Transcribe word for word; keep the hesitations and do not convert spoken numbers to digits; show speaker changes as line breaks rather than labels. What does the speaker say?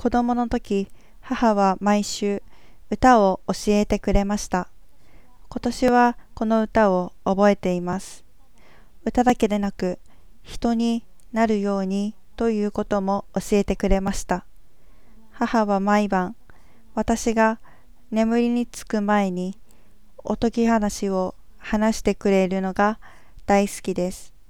子供の時、母は毎週歌を教えてくれました。今年はこの歌を覚えています。歌だけでなく、人になるようにということも教えてくれました。母は毎晩、私が眠りにつく前におとぎ話を話してくれるのが大好きです。